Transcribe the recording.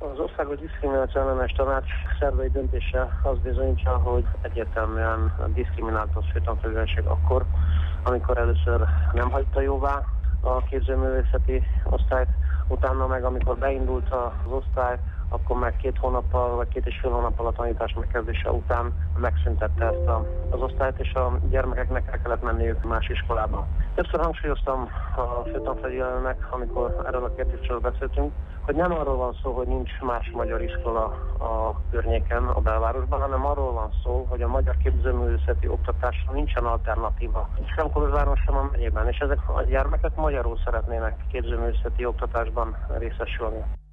Az Országos Diszkrimináció Ellenes Tanács szervei döntése azt bizonyítja, hogy egyértelműen diszkriminált a főtanfelügyelőség akkor, amikor először nem hagyta jóvá a képzőművészeti osztályt, utána meg amikor beindult az osztály, akkor meg 2 hónappal vagy 2,5 hónappal a tanítás megkezdése után megszüntette ezt az osztályt, és a gyermekeknek el kellett menniük más iskolába. Többször hangsúlyoztam a főtanfelügyelőnek, amikor erről a kérdésről beszéltünk, hogy nem arról van szó, hogy nincs más magyar iskola a környéken, a belvárosban, hanem arról van szó, hogy a magyar képzőművészeti oktatásra nincsen alternatíva. Sem Kolozsváron, sem a megyében, és ezek a gyermekek magyarul szeretnének képzőművészeti oktatásban részesülni.